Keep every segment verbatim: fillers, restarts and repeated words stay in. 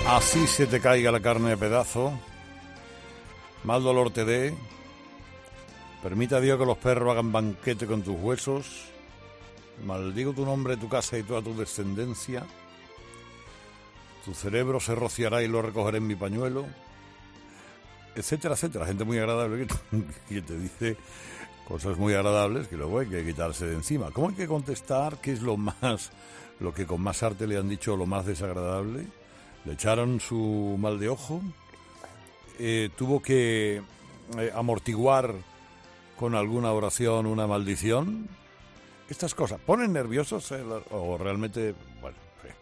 Así se te caiga la carne de pedazo, mal dolor te dé, permita Dios que los perros hagan banquete con tus huesos, maldigo tu nombre, tu casa y toda tu descendencia, tu cerebro se rociará y lo recogeré en mi pañuelo, etcétera, etcétera. Gente muy agradable que, que te dice cosas muy agradables que luego hay que quitarse de encima. ¿Cómo hay que contestar? ¿Qué es lo más, lo que con más arte le han dicho lo más desagradable? Le echaron su mal de ojo, eh, tuvo que eh, amortiguar con alguna oración una maldición. Estas cosas ponen nerviosos eh, o realmente, bueno,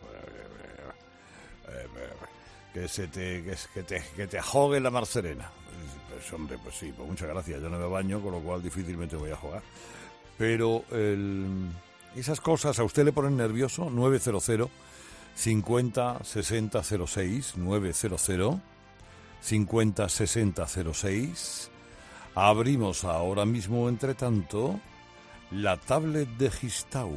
eh, eh, que se te que, que te que te ahogue la mar serena. Pues hombre, pues sí, pues muchas gracias. Yo no me baño, con lo cual difícilmente voy a jugar. Pero el, esas cosas a usted le ponen nervioso. Nueve cero cero cincuenta sesenta cero seis, nueve cero cero cincuenta sesenta cero seis. Abrimos ahora mismo, entre tanto, la tablet de Gistau.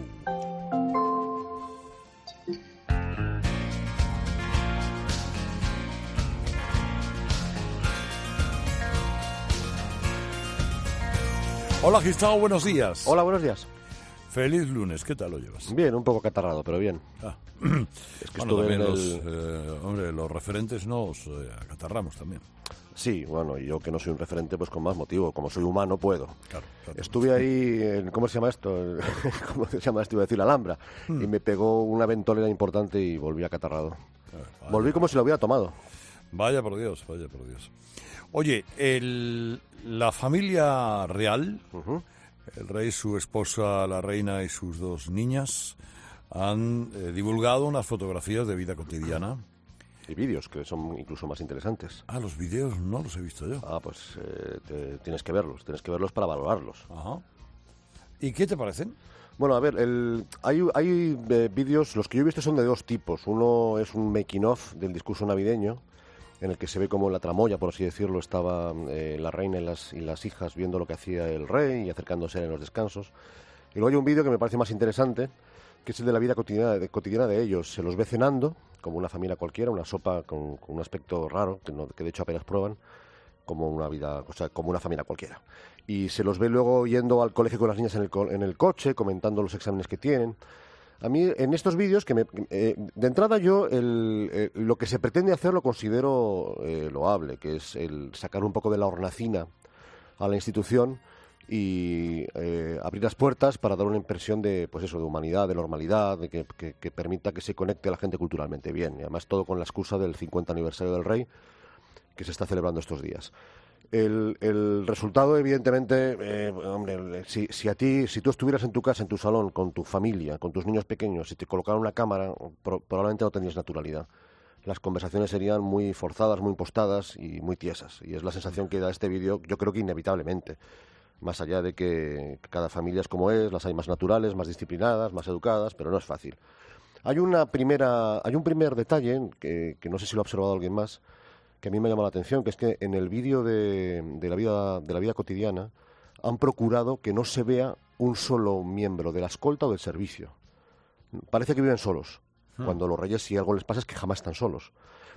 Hola Gistau, buenos días. Hola, buenos días. Feliz lunes, ¿qué tal lo llevas? Bien, un poco catarrado, pero bien. Ah. Es que Bueno, estuve también en los, el... eh, hombre, los referentes nos eh, acatarramos también. Sí, bueno, y yo que no soy un referente, pues con más motivo. Como soy humano, puedo. Claro, claro. Estuve ahí, en, ¿cómo se llama esto? ¿Cómo se llama esto? Iba a decir la Alhambra. Hmm. Y me pegó una ventolera importante y volví acatarrado. Eh, volví como si lo hubiera tomado. Vaya por Dios, vaya por Dios. Oye, el, la familia real, uh-huh. el rey, su esposa, la reina y sus dos niñas, han eh, divulgado unas fotografías de vida cotidiana. Y vídeos, que son incluso más interesantes. Ah, los vídeos no los he visto yo. Ah, pues eh, te, tienes que verlos, tienes que verlos para valorarlos. Ajá. ¿Y qué te parecen? Bueno, a ver, el, hay, hay eh, vídeos, los que yo he visto son de dos tipos. Uno es un making of del discurso navideño, en el que se ve como la tramoya, por así decirlo, estaba eh, la reina y las, y las hijas viendo lo que hacía el rey y acercándose en los descansos. Y luego hay un vídeo que me parece más interesante, que es el de la vida cotidiana de, cotidiana de ellos. Se los ve cenando, como una familia cualquiera, una sopa con, con un aspecto raro, que, no, que de hecho apenas prueban, como una vida, o sea, como una familia cualquiera. Y se los ve luego yendo al colegio con las niñas en el, en el coche, comentando los exámenes que tienen. A mí, en estos vídeos, que me, eh, de entrada yo el, eh, lo que se pretende hacer lo considero eh, loable, que es el sacar un poco de la hornacina a la institución y eh, abrir las puertas para dar una impresión de, pues eso, de humanidad, de normalidad, de que, que, que permita que se conecte a la gente culturalmente bien. Y además todo con la excusa del cincuenta aniversario del rey, que se está celebrando estos días. El, el resultado, evidentemente, eh, hombre, si, si a ti, si tú estuvieras en tu casa, en tu salón, con tu familia, con tus niños pequeños, si te colocaran una cámara, pro, probablemente no tendrías naturalidad. Las conversaciones serían muy forzadas, muy impostadas y muy tiesas. Y es la sensación que da este vídeo, yo creo que inevitablemente. Más allá de que cada familia es como es, las hay más naturales, más disciplinadas, más educadas, pero no es fácil. Hay una primera, hay un primer detalle que, que no sé si lo ha observado alguien más, que a mí me llama la atención, que es que en el vídeo de, de, la vida, de la vida cotidiana han procurado que no se vea un solo miembro de la escolta o del servicio. Parece que viven solos, hmm. cuando los reyes, si algo les pasa, es que jamás están solos.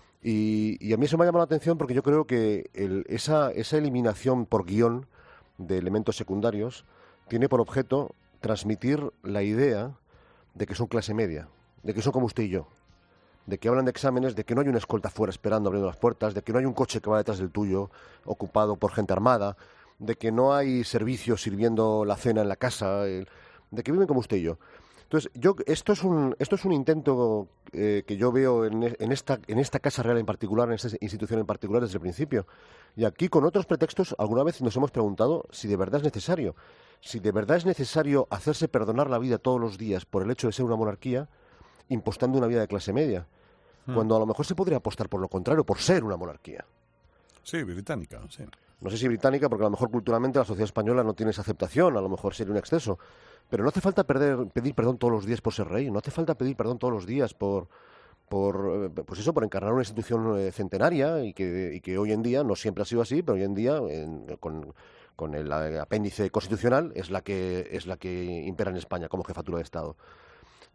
Y, y a mí eso me ha llamado la atención porque yo creo que el, esa, esa eliminación por guión de elementos secundarios tiene por objeto transmitir la idea de que son clase media, de que son como usted y yo, de que hablan de exámenes, de que no hay una escolta fuera esperando, abriendo las puertas, de que no hay un coche que va detrás del tuyo, ocupado por gente armada, de que no hay servicios sirviendo la cena en la casa, de que viven como usted y yo. Entonces, yo, esto es un, esto es un intento eh, que yo veo en, en, esta, en esta Casa Real en particular, en esta institución en particular desde el principio. Y aquí, con otros pretextos, alguna vez nos hemos preguntado si de verdad es necesario. Si de verdad es necesario hacerse perdonar la vida todos los días por el hecho de ser una monarquía, impostando una vida de clase media. Cuando a lo mejor se podría apostar por lo contrario, por ser una monarquía. Sí, británica, sí. No sé si británica, porque a lo mejor culturalmente la sociedad española no tiene esa aceptación, a lo mejor sería un exceso. Pero no hace falta perder, pedir perdón todos los días por ser rey, no hace falta pedir perdón todos los días por, por pues eso, por encarnar una institución eh, centenaria y que, y que hoy en día, no siempre ha sido así, pero hoy en día, en, con, con el apéndice constitucional, es la que es la que impera en España como jefatura de Estado.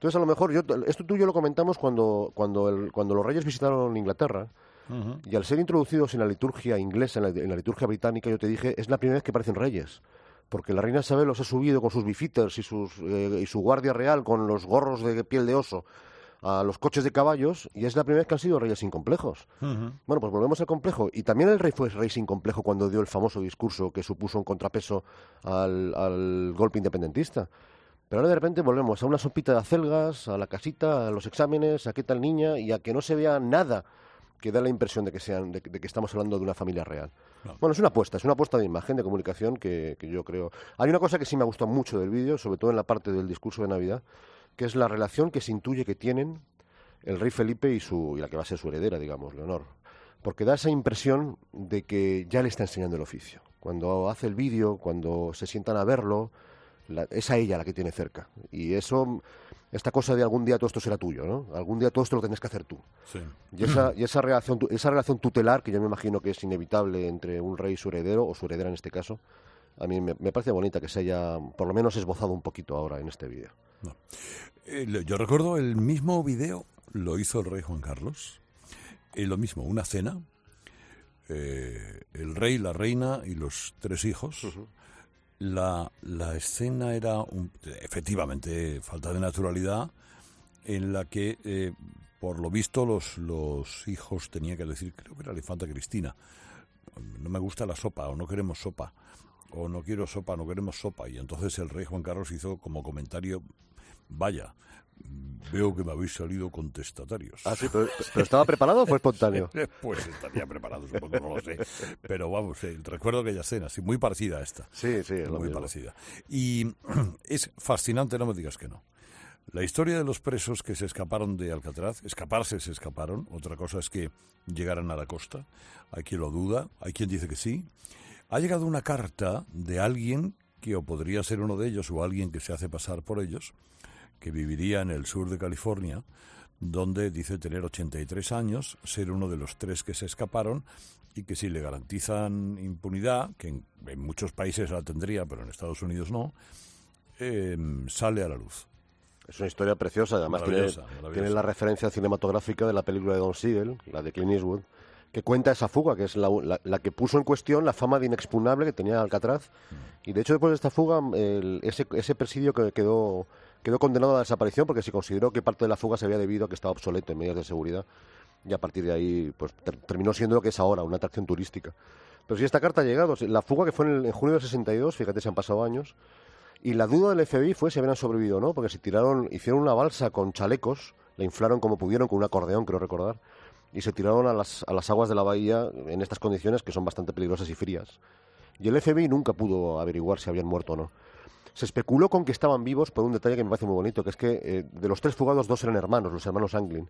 Entonces, a lo mejor, yo, esto tú y yo lo comentamos cuando, cuando, el, cuando los reyes visitaron Inglaterra, uh-huh. y al ser introducidos en la liturgia inglesa, en la, en la liturgia británica, yo te dije, es la primera vez que parecen reyes. Porque la reina Isabel los ha subido con sus beefeaters y, sus, eh, y su guardia real con los gorros de piel de oso a los coches de caballos, y es la primera vez que han sido reyes sin complejos. Uh-huh. Bueno, pues volvemos al complejo. Y también el rey fue rey sin complejo cuando dio el famoso discurso que supuso un contrapeso al, al golpe independentista. Pero ahora de repente volvemos a una sopita de acelgas, a la casita, a los exámenes, a qué tal niña, y a que no se vea nada que da la impresión de que sean, de, de que estamos hablando de una familia real. No. Bueno, es una apuesta, es una apuesta de imagen, de comunicación que, que yo creo... Hay una cosa que sí me ha gustado mucho del vídeo, sobre todo en la parte del discurso de Navidad, que es la relación que se intuye que tienen el rey Felipe y, su, y la que va a ser su heredera, digamos, Leonor. Porque da esa impresión de que ya le está enseñando el oficio. Cuando hace el vídeo, cuando se sientan a verlo... La, es a ella la que tiene cerca. Y eso, esta cosa de algún día todo esto será tuyo, ¿no? Algún día todo esto lo tienes que hacer tú. Sí. Y, esa, y esa, relación, esa relación tutelar, que yo me imagino que es inevitable entre un rey y su heredero, o su heredera en este caso, a mí me, me parece bonita que se haya, por lo menos, esbozado un poquito ahora en este vídeo. No. Eh, yo recuerdo el mismo vídeo lo hizo el rey Juan Carlos. Eh, lo mismo, una cena, eh, el rey, la reina y los tres hijos... Uh-huh. La, la escena era, un, efectivamente, falta de naturalidad, en la que, eh, por lo visto, los, los hijos tenían que decir, creo que era la infanta Cristina, no me gusta la sopa, o no queremos sopa, o no quiero sopa, no queremos sopa. Y entonces el rey Juan Carlos hizo como comentario, vaya, veo que me habéis salido contestatarios. Ah, sí, pero, pero ¿estaba preparado o fue espontáneo? Pues estaría preparado, supongo, no lo sé. Pero vamos, eh, recuerdo aquella escena, sí, muy parecida a esta. Sí, sí, es lo muy mismo. parecida. Y es fascinante, no me digas que no. La historia de los presos que se escaparon de Alcatraz, escaparse se escaparon, otra cosa es que llegaran a la costa. Hay quien lo duda, hay quien dice que sí. Ha llegado una carta de alguien que o podría ser uno de ellos o alguien que se hace pasar por ellos, que viviría en el sur de California, donde dice tener ochenta y tres años, ser uno de los tres que se escaparon y que si le garantizan impunidad, que en, en muchos países la tendría, pero en Estados Unidos no, eh, sale a la luz. Es una historia preciosa, además tiene, tiene la referencia cinematográfica de la película de Don Siegel, la de Clint Eastwood, que cuenta esa fuga, que es la, la, la que puso en cuestión la fama de inexpugnable que tenía Alcatraz. Mm. Y de hecho, después de esta fuga, el, ese, ese presidio que quedó... quedó condenado a la desaparición porque se consideró que parte de la fuga se había debido a que estaba obsoleto en medidas de seguridad, y a partir de ahí pues ter- terminó siendo lo que es ahora, una atracción turística. Pero si esta carta ha llegado, la fuga que fue en, el, en junio del sesenta y dos, fíjate, se han pasado años, y la duda del F B I fue si habían sobrevivido o no, porque se tiraron, hicieron una balsa con chalecos, la inflaron como pudieron con un acordeón, creo recordar, y se tiraron a las, a las aguas de la bahía en estas condiciones que son bastante peligrosas y frías. Y el F B I nunca pudo averiguar si habían muerto o no. Se especuló con que estaban vivos por un detalle que me parece muy bonito, que es que eh, de los tres fugados, dos eran hermanos, los hermanos Anglin.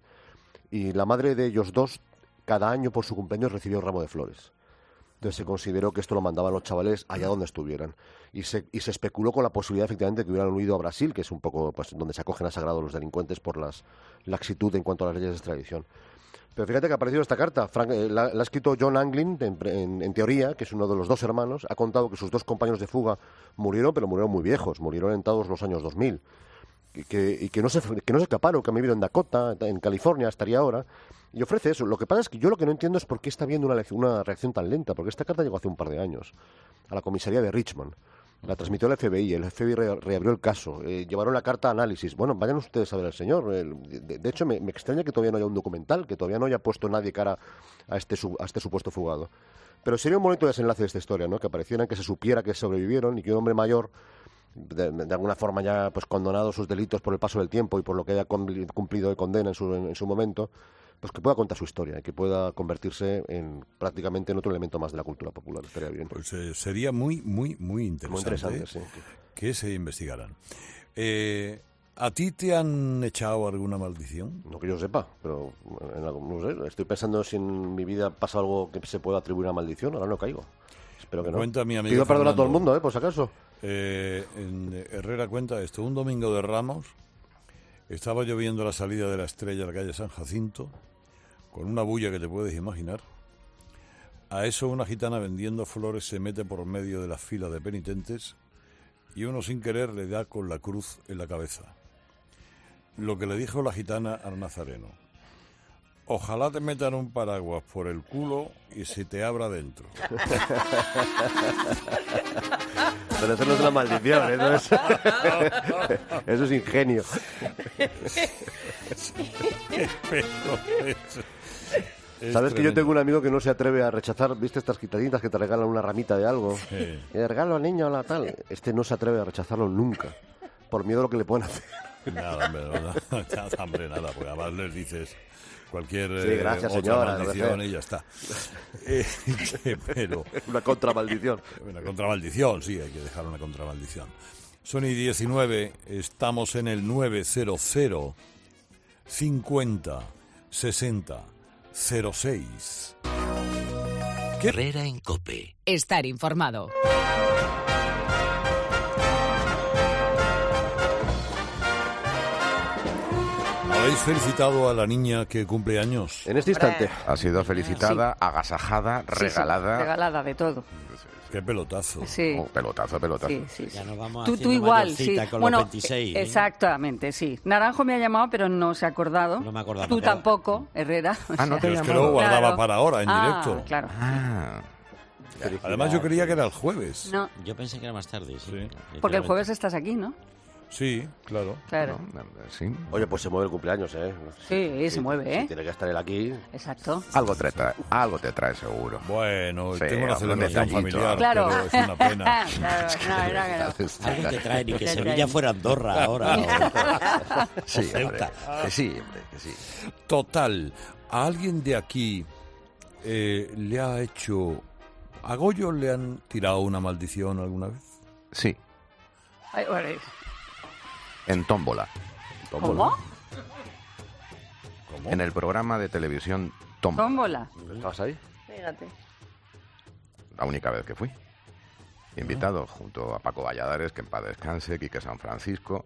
Y la madre de ellos dos, cada año por su cumpleaños, recibió un ramo de flores. Entonces se consideró que esto lo mandaban los chavales allá donde estuvieran. Y se, y se especuló con la posibilidad, efectivamente, de que hubieran huido a Brasil, que es un poco pues, donde se acogen a sagrado los delincuentes por las, laxitud en cuanto a las leyes de extradición. Pero fíjate que ha aparecido esta carta. Frank, eh, la, la ha escrito John Anglin, en, en, en teoría, que es uno de los dos hermanos. Ha contado que sus dos compañeros de fuga murieron, pero murieron muy viejos. Murieron en todos los años dos mil. Y que, y que, no se, que no se escaparon, que han vivido en Dakota, en California, estaría ahora. Y ofrece eso. Lo que pasa es que yo lo que no entiendo es por qué está habiendo una, una reacción tan lenta. Porque esta carta llegó hace un par de años a la comisaría de Richmond. La transmitió el F B I, el F B I re, reabrió el caso, eh, llevaron la carta a análisis. Bueno, vayan ustedes a ver al señor. Eh, de, de hecho, me, me extraña que todavía no haya un documental, que todavía no haya puesto nadie cara a este, a este supuesto fugado. Pero sería un bonito desenlace de esta historia, ¿no? Que aparecieran, que se supiera que sobrevivieron y que un hombre mayor, de, de alguna forma ya pues condenado sus delitos por el paso del tiempo y por lo que haya cumplido de condena en su, en, en su momento, pues que pueda contar su historia y que pueda convertirse en prácticamente en otro elemento más de la cultura popular. Estaría bien. Pues eh, sería muy, muy, muy interesante, muy interesante ¿eh? Sí. Que se investigaran. Eh, ¿A ti te han echado alguna maldición? No que yo sepa, pero en algo, no sé, estoy pensando si en mi vida pasa algo que se pueda atribuir a maldición, ahora no caigo. Espero que no. Cuenta mi amigo Pido perdón Fernando, a todo el mundo, ¿eh? Por si acaso. Eh, en Herrera cuenta esto. Un domingo de Ramos, estaba lloviendo a la salida de la Estrella a la calle San Jacinto, con una bulla que te puedes imaginar. A eso una gitana vendiendo flores se mete por medio de la fila de penitentes y uno sin querer le da con la cruz en la cabeza. lo que le dijo la gitana al nazareno. Ojalá te metan un paraguas por el culo y se te abra dentro. Pero eso no es una maldición, eso es, eso es ingenio. ¿Sabes que yo tengo un amigo que no se atreve a rechazar, viste estas quitaditas que te regalan una ramita de algo? Sí. Le regalo al niño la tal. Este no se atreve a rechazarlo nunca, por miedo a lo que le pueden hacer. Nada, hombre, nada, nada, hombre, nada, porque además les dices cualquier Sí, gracias, eh, otra señora, maldición lo que y ya está. Eh, que, pero Una contramaldición. una contramaldición, sí, hay que dejar una contramaldición. Son y diecinueve, estamos en el nueve cero cero cincuenta sesenta cero seis. Herrera en COPE. Estar informado. ¿Habéis felicitado a la niña que cumple años? En este instante. Ha sido felicitada, Sí. agasajada, Sí, sí, regalada. regalada de todo. Qué pelotazo. Sí. Oh, pelotazo, pelotazo. Sí, sí, sí. Ya nos vamos Tú, haciendo tú igual, mayorcita sí. con Bueno, los veintiséis. eh, ¿eh? exactamente, sí. Naranjo me ha llamado, pero no se ha acordado. No me acordaba. Tú Pero- tampoco, Herrera. o Ah, no sea, te Pero he es que llamado. lo guardaba Claro. para ahora, en Ah, directo. claro. Ah, Además yo creía que era el jueves. No, Yo pensé que era más tarde, sí. Sí. porque el jueves estás aquí, ¿no? Sí, claro. Claro. no, sí. Oye, pues se mueve el cumpleaños, ¿eh? Sí, se mueve, ¿eh? Si tiene que estar él aquí. Exacto. Algo te trae, algo te trae seguro. Bueno, Sí, tengo una un celebración detallito. familiar, Claro. pero es una pena. Claro, no, era que no. Algo te trae, ni que Te Sevilla trae. fuera Andorra ahora. o- Sí, o Ceuta. hombre, que sí, hombre, que sí. Total, ¿a alguien de aquí eh, le ha hecho... ¿A Goyo le han tirado una maldición alguna vez? Sí, Ay, bueno, en Tómbola. ¿Cómo? ¿Cómo? En el programa de televisión Tómbola. Tómbola. ¿Estabas ahí? Fíjate. La única vez que fui. Invitado junto a Paco Valladares, que en paz descanse, Quique San Francisco.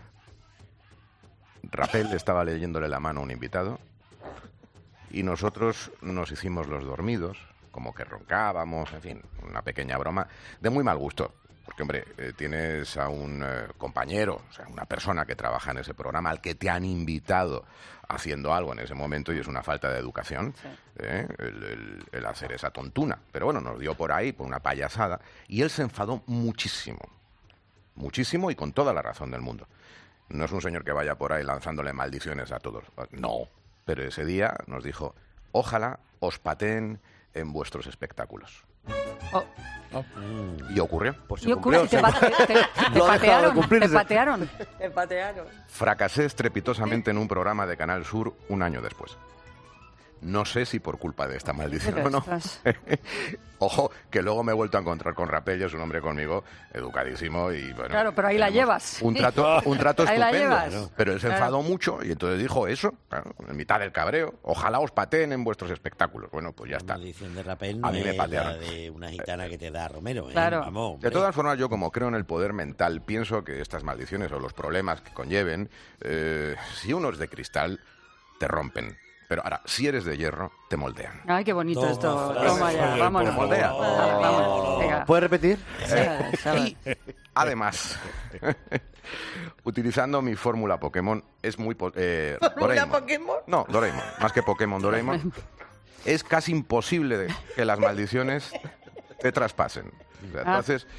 Rapel estaba leyéndole la mano a un invitado y nosotros nos hicimos los dormidos, como que roncábamos, en fin, una pequeña broma de muy mal gusto. Porque, hombre, eh, tienes a un eh, compañero, o sea, una persona que trabaja en ese programa al que te han invitado haciendo algo en ese momento y es una falta de educación, Sí. ¿eh? el, el- el hacer esa tontuna. Pero bueno, nos dio por ahí, por una payasada, y él se enfadó muchísimo, muchísimo y con toda la razón del mundo. No es un señor que vaya por ahí lanzándole maldiciones a todos, no. Pero ese día nos dijo, ojalá os pateen en vuestros espectáculos. Oh, Y ocurrió. Pues se y ocurre, cumplió. te, se- pa- te- te No ha dejado de patearon, te cumplirse. patearon. Te patearon. Fracasé estrepitosamente en un programa de Canal Sur un año después. No sé si por culpa de esta maldición Pero o no. estás- Ojo, que luego me he vuelto a encontrar con Rapello, es un hombre conmigo, educadísimo y bueno. Claro, pero ahí la tenemos llevas. Un trato, un trato Ahí la estupendo. llevas. Claro. Pero él se Claro. enfadó mucho y entonces dijo eso, claro, en mitad del cabreo. Ojalá os pateen en vuestros espectáculos. Bueno, pues ya La está. maldición de Rapel A no mí me es la patearon. de una gitana que te da Romero. ¿eh? Claro. Vamos, De hombre. todas formas, yo como creo en el poder mental, pienso que estas maldiciones o los problemas que conlleven, eh, si uno es de cristal, te rompen. Pero ahora, si eres de hierro, te moldean. Ay, qué bonito Toma, esto. frase, Toma ya, joder, vámonos. por moldea. Ah, vámonos, venga. ¿Puedes repetir? Sabes, sabes. Además, utilizando mi fórmula Pokémon, es muy... po- Eh, Doraemon. Pokémon? No, Doraemon. Más que Pokémon, Doraemon. Es casi imposible de- que las maldiciones te traspasen. O sea, tú Ah. haces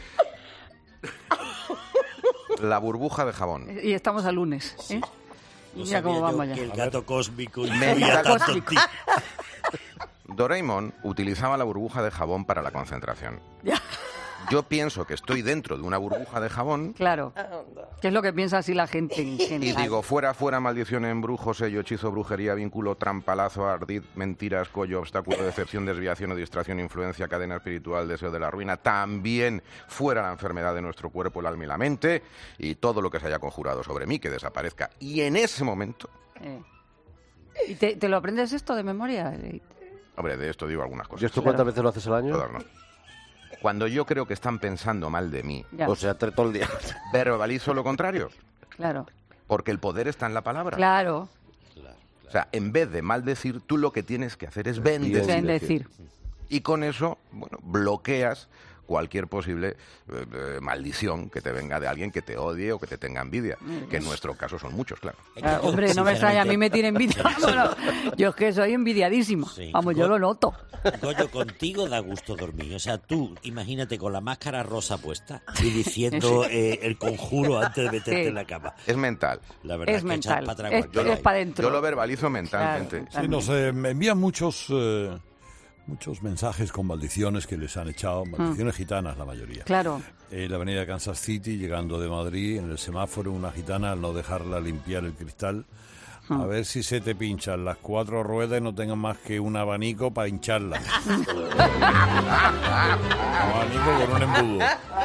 la burbuja de jabón. Y estamos a lunes. ¿eh? No Mira cómo sabía yo vamos que ya. el gato cósmico Me- influía tanto en ti. Doraemon utilizaba la burbuja de jabón para la concentración. Ya. Yo pienso que estoy dentro de una burbuja de jabón Claro. ¿Qué es lo que piensa así la gente en y general? digo, fuera, fuera, maldición, embrujo, sello, hechizo, brujería, vínculo, trampalazo, ardid, mentiras, collo, obstáculo, decepción, desviación o distracción, influencia, cadena espiritual, deseo de la ruina. También fuera la enfermedad de nuestro cuerpo, el alma y la mente y todo lo que se haya conjurado sobre mí que desaparezca. Y en ese momento, Eh. ¿Y te, te lo aprendes esto de memoria? hombre, de esto digo algunas ¿Y cosas. esto cuántas veces lo haces al año? Todas no. Cuando yo creo que están pensando mal de mí, Ya. O sea, tre- todo el día. verbalizo lo contrario, Claro. porque el poder está en la palabra. Claro. O sea, en vez de maldecir, tú lo que tienes que hacer es bendecir. Ven decir. Y con eso, bueno, bloqueas cualquier posible eh, eh, maldición que te venga de alguien que te odie o que te tenga envidia, que en nuestro caso son muchos, claro. Ah, hombre, no me extraña, a mí me tiene envidia. Bueno, yo es que soy envidiadísima. Sí. Vamos, yo lo noto. Goyo, contigo da gusto dormir. O sea, tú, imagínate con la máscara rosa puesta y diciendo eh, el conjuro antes de meterte Sí. en la cama. Es mental. La verdad Es es que echas mental, para atrás es, cualquiera. es para adentro. Yo lo verbalizo mentalmente. Claro. Sí, nos eh, me envían muchos eh, muchos mensajes con maldiciones que les han echado, maldiciones gitanas la mayoría. Claro. En la avenida Kansas City, llegando de Madrid, en el semáforo, una gitana, al no dejarla limpiar el cristal, a ver si se te pinchan las cuatro ruedas y no tengan más que un abanico para hincharla. Un abanico con un embudo.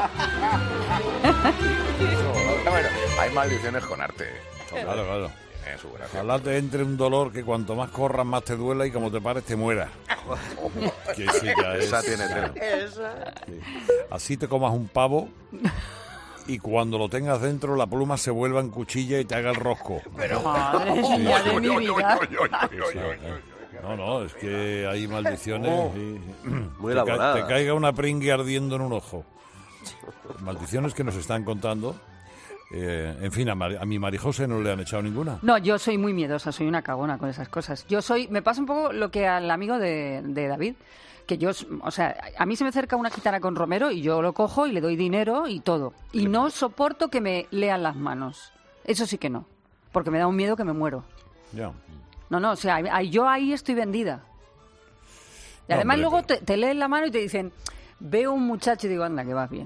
Bueno, hay maldiciones con arte. Claro, claro. Tiene su gracia. Ojalá te entre un dolor que cuanto más corras más te duela y como te pares te mueras. Que eso ya es- Esa tiene tela. Sí. Así te comas un pavo y cuando lo tengas dentro la pluma se vuelva en cuchilla y te haga el rosco. Madre mía de mi vida. No, no, es que hay maldiciones y Muy te, ca- elaborada. te caiga una pringui ardiendo en un ojo. Maldiciones que nos están contando. Eh, en fin, a, Mari- a mi Marijose no le han echado ninguna. No, yo soy muy miedosa, soy una cagona con esas cosas. Yo soy, me pasa un poco lo que al amigo de, de David, que yo, o sea, a mí se me acerca una gitana con romero y yo lo cojo y le doy dinero y todo. Y no soporto que me lean las manos. Eso sí que no, porque me da un miedo que me muero. Ya. No, no, o sea, ahí- yo ahí estoy vendida. Y No, además hombre, luego pero- te, te leen la mano y te dicen, veo un muchacho y digo, anda, que vas bien.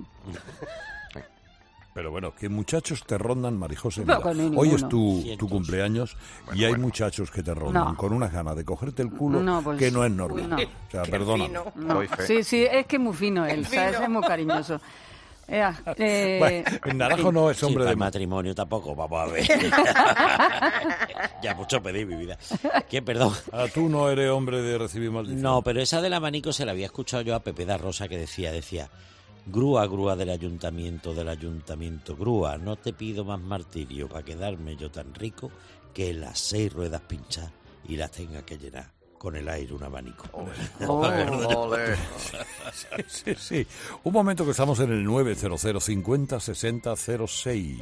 Pero bueno, que muchachos te rondan, Marijose. Pero mira, que no hay hoy es ninguno. tu, tu Cientos. cumpleaños y hay muchachos que te rondan No. con unas ganas de cogerte el culo No, pues, que no es normal. no. O sea, perdona. No. Doy fe. Sí, sí, es que es muy fino él, ¿sabes? Es muy cariñoso. Ea, eh, Bueno, el naranjo no es Sí, hombre para de el matrimonio tampoco, vamos a ver. Ya mucho pedir, mi vida. ¿Qué, perdón? Ah, tú no eres hombre de recibir maldición. No, pero esa del abanico se la había escuchado yo a Pepe da Rosa que decía, decía, grúa, grúa del ayuntamiento, del ayuntamiento, grúa, no te pido más martirio para quedarme yo tan rico que las seis ruedas pinchas y las tenga que llenar con el aire un abanico. Ole. Sí, sí. Un momento que estamos en el nueve cero cero cincuenta sesenta cero seis.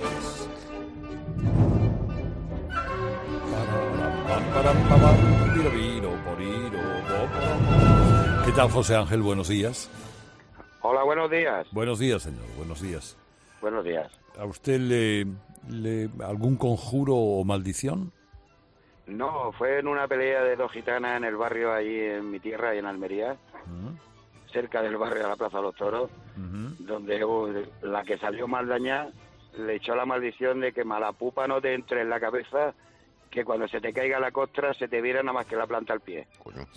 ¿Qué tal, José Ángel? Buenos días. Hola, buenos días. Buenos días, señor. Buenos días. Buenos días. ¿A usted le, le algún conjuro o maldición? No, fue en una pelea de dos gitanas en el barrio allí en mi tierra, ahí en Almería, cerca del barrio de la Plaza de los Toros, donde uh, la que salió mal dañada le echó la maldición de que mala pupa no te entre en la cabeza, que cuando se te caiga la costra se te viera nada más que la planta al pie. Coño.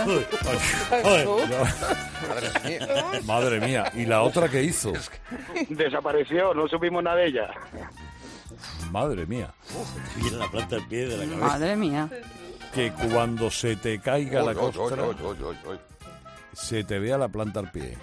Madre mía. Madre mía. ¿Y la otra qué hizo? Desapareció, no supimos nada de ella. Madre mía. Viene la planta del pie de la cabeza. madre mía. Que cuando se te caiga la Oy, oy, costra, oy, oy, oy, oy. se te vea la planta al pie.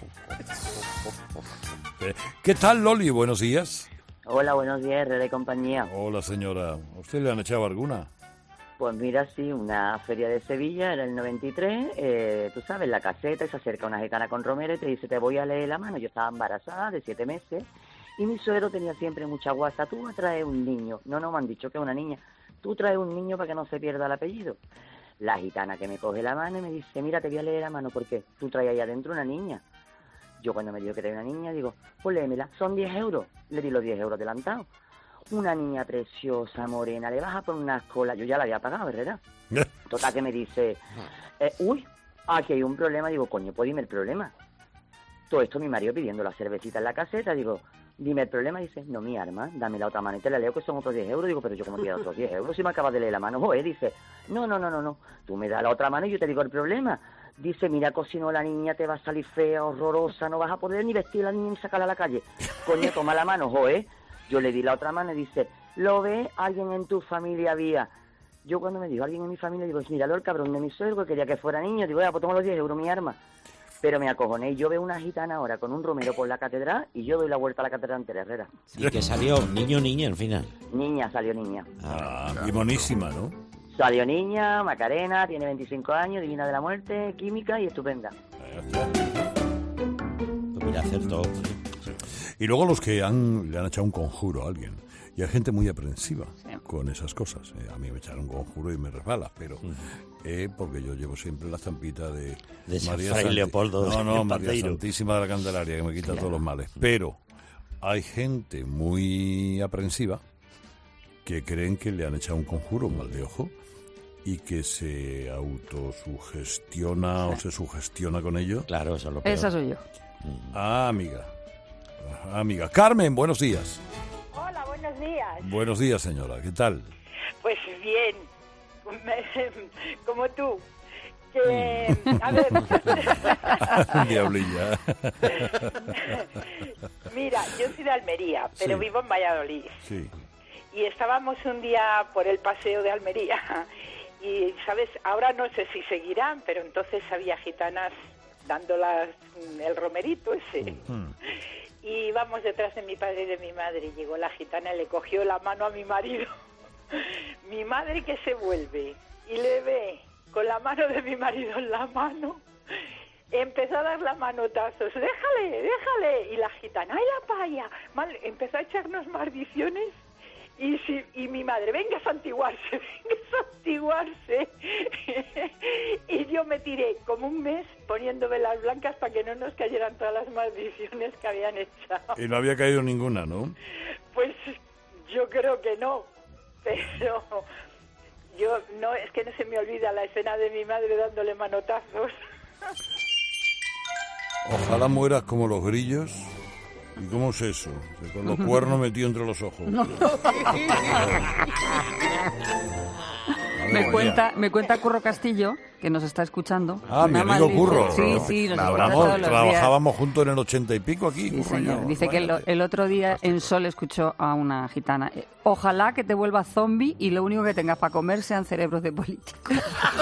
Eh, ¿Qué tal, Loli? Buenos días. Hola, buenos días, R de compañía. Hola, señora. ¿A usted le han echado alguna? Pues mira, sí, una feria de Sevilla, era el noventa y tres, eh, tú sabes, la caseta, y se acerca una gitana con romero y te dice, te voy a leer la mano. Yo estaba embarazada de siete meses y mi suegro tenía siempre mucha guasa. Tú vas a traer un niño. No, no, me han dicho que es una niña. Tú traes un niño para que no se pierda el apellido. La gitana que me coge la mano y me dice, mira, te voy a leer la mano porque tú traes ahí adentro una niña. Yo cuando me dijo que traía una niña, digo, pues léemela, son diez euros. Le di los diez euros adelantados. Una niña preciosa, morena, le vas a poner una cola. Yo ya la había pagado, ¿verdad? Total que me dice, eh, uy, aquí hay un problema. Digo, coño, pues dime el problema. Todo esto mi marido pidiendo la cervecita en la caseta. Digo, dime el problema. Dice, no, mi arma, dame la otra mano y te la leo que son otros diez euros. Digo, pero yo como te voy a dar otros diez euros si me acabas de leer la mano. Joder, dice, no, no, no, no, no. Tú me das la otra mano y yo te digo el problema. Dice, mira, cocinó la niña, te va a salir fea, horrorosa, no vas a poder ni vestir a la niña ni sacarla a la calle. Coño, toma la mano, joder. Yo le di la otra mano y dice, ¿lo ve? ¿Alguien en tu familia había? Yo cuando me dijo alguien en mi familia, digo, míralo, el cabrón de mi suegro, quería que fuera niño. Digo, ya, pues toma los diez euros, mi arma. Pero me acojoné y yo veo una gitana ahora con un romero por la catedral y yo doy la vuelta a la catedral entera, Herrera. Y que salió niño o niña al final. Niña, salió niña. Ah, y monísima, ¿no? Salió niña, Macarena, tiene veinticinco años, divina de la muerte, química y estupenda. Pues puede hacer todo. Y luego los que han le han echado un conjuro a alguien. Y hay gente muy aprensiva Sí. con esas cosas. Eh, a mí me echaron un conjuro y me resbala, pero eh, porque yo llevo siempre la estampita de, De San María Fray Santi- Leopoldo No, de no, María Pateiro. Santísima de la Candelaria, que me quita todos los males. Pero hay gente muy aprensiva que creen que le han echado un conjuro, un mal de ojo, y que se autosugestiona o se sugestiona con ello. Claro, eso es lo peor. Esa soy yo. Ah, amiga. Ah, amiga. Carmen, buenos días. Hola, buenos días. Buenos días, señora. ¿Qué tal? Pues bien, como tú. Que, a ver, Diablilla. mira, yo soy de Almería, pero Sí. vivo en Valladolid. Sí. Y estábamos un día por el paseo de Almería y, ¿sabes? Ahora no sé si seguirán, pero entonces había gitanas dándolas el romerito ese. Mm. Y íbamos detrás de mi padre y de mi madre y llegó la gitana y le cogió la mano a mi marido. Mi madre que se vuelve y le ve con la mano de mi marido en la mano, empezó a dar la manotazos, déjale, déjale, y la gitana, ¡ay la paya! Mal, empezó a echarnos maldiciones y, si, y mi madre, venga a santiguarse, venga a santiguarse. Y yo me tiré como un mes poniendo velas blancas para que no nos cayeran todas las maldiciones que habían echado. Y no había caído ninguna, ¿no? Pues yo creo que no, pero yo no, es que no se me olvida la escena de mi madre dándole manotazos. Ojalá mueras como los grillos. ¿Y cómo es eso? Que con los cuernos metidos entre los ojos. Me cuenta, me cuenta Curro Castillo, que nos está escuchando. Ah, mi Una amigo maldición- Curro. Sí, sí, nos escucha Vamos, todos los días. trabajábamos juntos en el ochenta y pico aquí. Sí, Curro y señor. yo. Dice que el, Imagínate. el otro día en Sol escuchó a una gitana. eh, Ojalá que te vuelvas zombie y lo único que tengas para comer sean cerebros de políticos.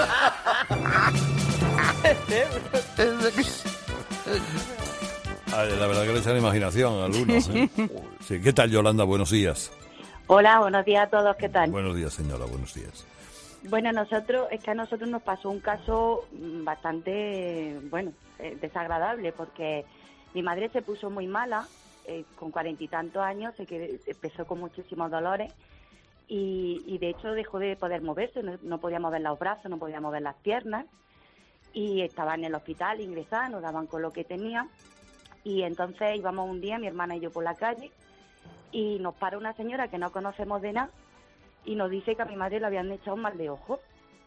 Ay, la verdad que le echan imaginación a algunos. ¿eh? Sí, ¿qué tal, Yolanda? Buenos días. Hola, buenos días a todos, ¿qué tal? Buenos días, señora, buenos días. Bueno, nosotros, es que a nosotros nos pasó un caso mm, bastante, bueno, eh, desagradable, porque mi madre se puso muy mala, eh, con cuarenta y tantos años, se que empezó con muchísimos dolores, y, y de hecho dejó de poder moverse, no, no podía mover los brazos, no podía mover las piernas, y estaba en el hospital ingresada, nos daban con lo que tenía, y entonces íbamos un día, mi hermana y yo, por la calle, y nos para una señora que no conocemos de nada, y nos dice que a mi madre le habían echado un mal de ojo.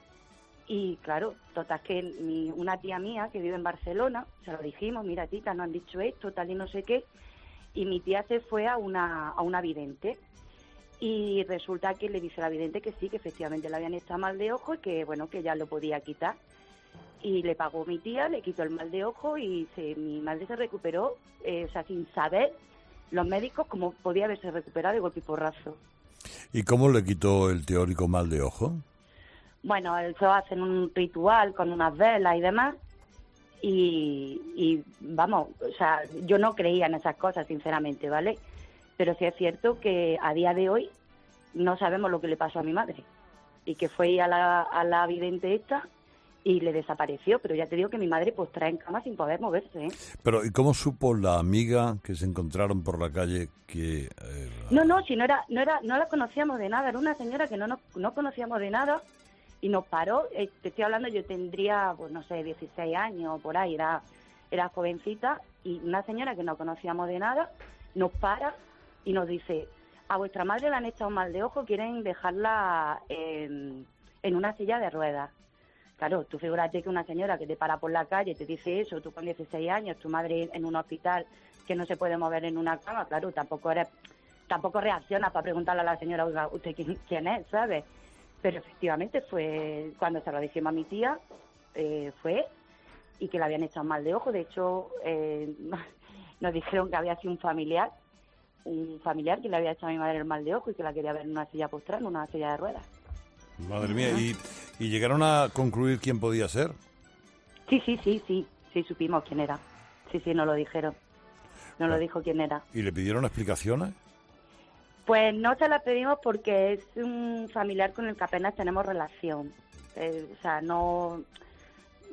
Y claro, total que mi, una tía mía que vive en Barcelona, se lo dijimos, mira tita, nos han dicho esto, tal y no sé qué, y mi tía se fue a una, a una vidente, y resulta que le dice a la vidente que sí, que efectivamente le habían echado mal de ojo y que bueno, que ya lo podía quitar. Y le pagó mi tía, le quitó el mal de ojo y se, mi madre se recuperó, eh, o sea, sin saber los médicos cómo podía haberse recuperado de golpe y porrazo. ¿Y cómo le quitó el teórico mal de ojo? Bueno, eso hacen un ritual con unas velas y demás. Y, y vamos, o sea, yo no creía en esas cosas, sinceramente, ¿vale? Pero sí es cierto que a día de hoy no sabemos lo que le pasó a mi madre. Y que fue a la, a la vidente esta y le desapareció. Pero ya te digo que mi madre pues trae en cama sin poder moverse, ¿eh? Pero, ¿y cómo supo la amiga que se encontraron por la calle que... eh, No, no, si no era, no era, no la conocíamos de nada, era una señora que no nos, no conocíamos de nada y nos paró, eh, te estoy hablando, yo tendría, pues no sé, dieciséis años o por ahí, era, era jovencita, y una señora que no conocíamos de nada nos para y nos dice, a vuestra madre le han echado mal de ojo, quieren dejarla en, en una silla de ruedas. Claro, tú figúrate que una señora que te para por la calle te dice eso, tú con dieciséis años, tu madre en un hospital que no se puede mover en una cama, claro, tampoco eres, tampoco reacciona para preguntarle a la señora, oiga, ¿usted quién, quién es, sabe? Pero efectivamente fue, cuando se lo dijimos a mi tía, eh, fue, y que le habían echado mal de ojo. De hecho, eh, nos dijeron que había sido un familiar, un familiar que le había echado a mi madre el mal de ojo y que la quería ver en una silla postrada, en una silla de ruedas. Madre mía, ¿y, ¿y llegaron a concluir quién podía ser? Sí, sí, sí, sí, sí supimos quién era. Sí, sí, nos lo dijeron. Nos lo dijo quién era. ¿Y le pidieron explicaciones? Pues no se las pedimos porque es un familiar con el que apenas tenemos relación. Eh, o sea, no...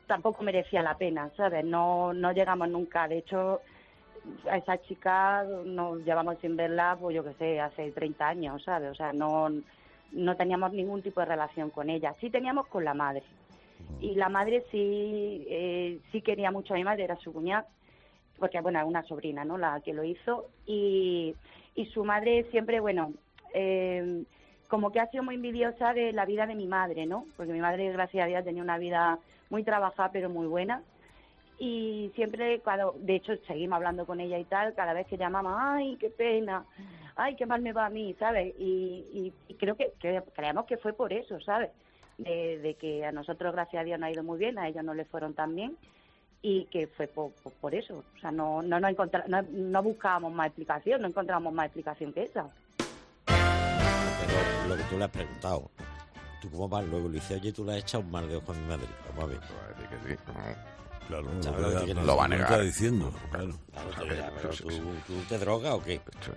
tampoco merecía la pena, ¿sabes? No, no llegamos nunca. De hecho, a esa chica nos llevamos sin verla, pues yo qué sé, hace treinta años, ¿sabes? O sea, no, no teníamos ningún tipo de relación con ella. Sí teníamos con la madre. Y la madre sí, eh, sí quería mucho a mi madre, era su cuñada, porque, bueno, es una sobrina, ¿no?, la que lo hizo. Y, y su madre siempre, bueno, eh, como que ha sido muy envidiosa de la vida de mi madre, ¿no? Porque mi madre, gracias a Dios, tenía una vida muy trabajada, pero muy buena. Y siempre, cuando, de hecho, seguimos hablando con ella y tal, cada vez que llamamos, ay, qué pena, ay, qué mal me va a mí, ¿sabes? Y, y, y creo que, que creemos que fue por eso, ¿sabes? De, de que a nosotros, gracias a Dios, nos ha ido muy bien, a ellos no les fueron tan bien, y que fue por, por, por eso. O sea, no, no, no, encontra, no, no buscábamos más explicación, no encontramos más explicación que esa. Pero lo que tú le has preguntado, tú cómo vas, luego le dices, oye, tú le has echado un mal de ojo a mi madre. Vamos a ver. Que sí. Claro, ¿sabes lo, lo que, que lo, lo va a que negar. está diciendo. Claro. Claro, te dirá, pero ¿tú, ¿tú te drogas o qué?